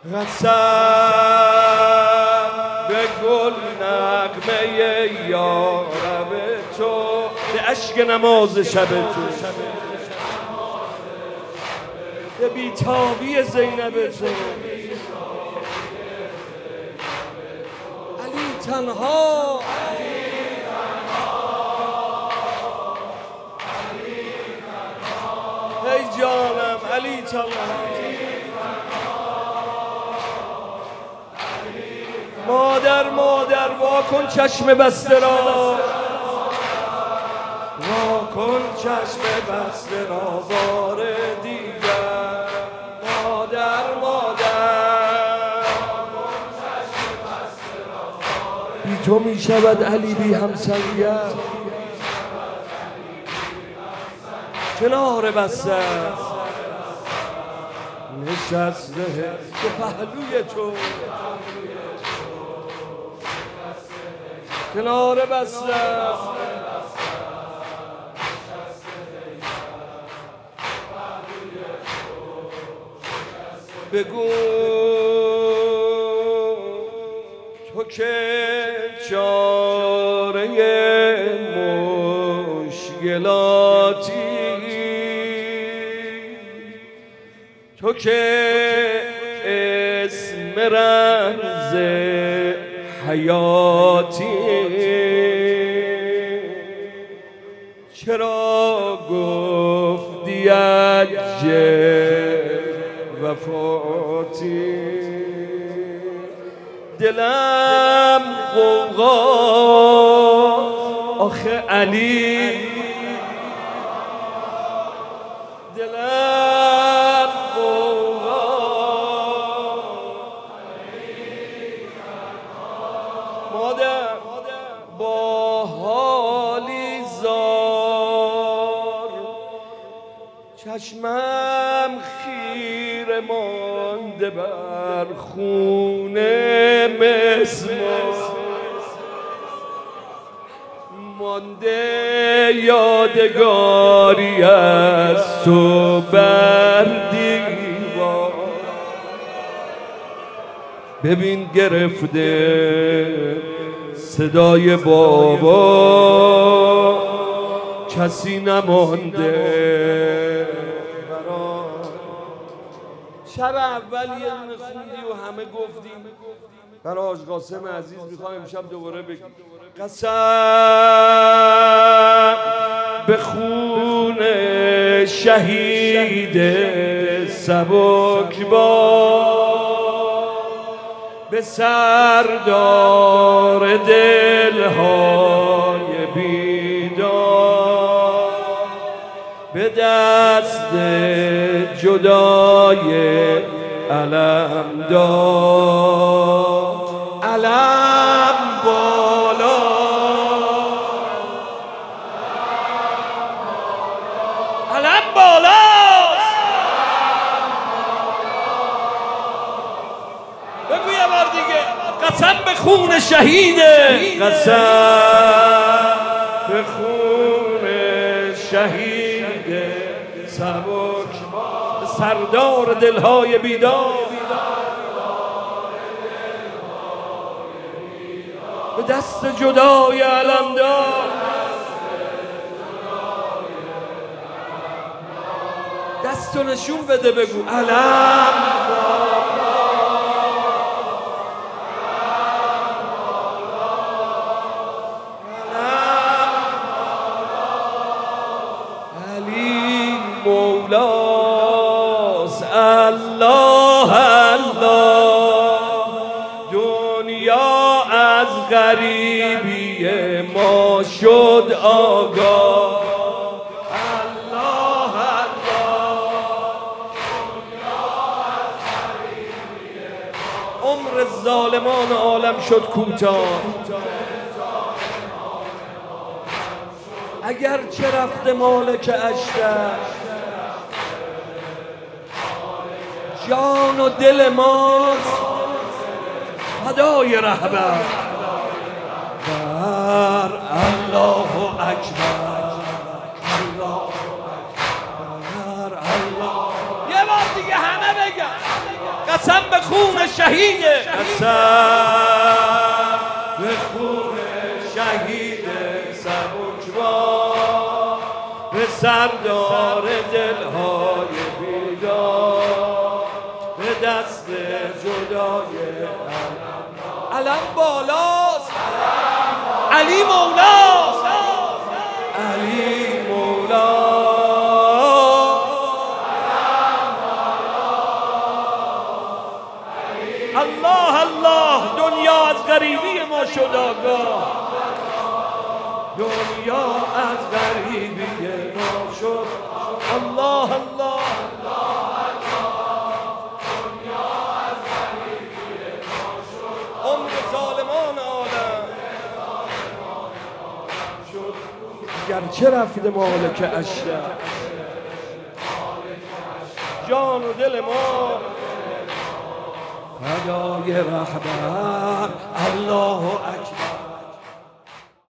قسم به گل نغمه یارب تو، به عشق نماز شب تو، به بیتابی زینب تو، علی تنها، ای جانم علی تنها. مادر مادر واکن چشم بسته را، واکن چشم بسته را بار دیگر. مادر مادر بی تو می شود علی بی همسریت، کنار بسته نشسته به پهلوی تو، کنار بسته بگو تو که چاره مشکلاتی، تو که اسم رمز حیاتی، چرا گفتی عجل وفاتی؟ دلم غوغا آخه علی، دلم غوغا مادر با حالی زار، چشمم خیره مانده بر خونه مسمار، مانده یادگاری از تو بر دیوار. ببین گرفته صدای بابا، کسی نمانده. شب اول یه دونه خوندی و همه گفتیم، برای حاج قاسم عزیز میخوایم امشب دوباره بگیم. قسم به خون شهید سبکبار، به سردار دلهای بیدار، به دست جدای علمدار، علم بالا، علم بالاست. بگو یه بار دیگه. قسم به خون شهیده، قسم به خون شهیده سبکبار، سردار دلهای بیدار، به دست جدای علمدار. دستو نشون بده بگو علم. مولاس الله الله، دنیا از غریبی ما شد آگاه. الله الله، دنیا از غریبی ما، عمر ظالمان عالم شد کوتاه. اگر چه رفته مالک اشتر، جان و دل ماست فدای رهبر. بر الله اکبر، الله اکبر، الله. یه بار دیگه همه بگن قسم به خون شهیده، قسم به خون شهیده سبکبار، به سردار دلهای بیدار، به دست جدای علم بالاست، علی مولاست، علی مولاست. الله الله، دنیا از غریبی ما شد آگاه، دنیا از غریبی ما شد. الله الله، دنیا از غریبی ما شد. عمر ظالمان عالم شد، گرچه رفته مالک اشرف، جان و دل ما فدای رهبر الله اکبر.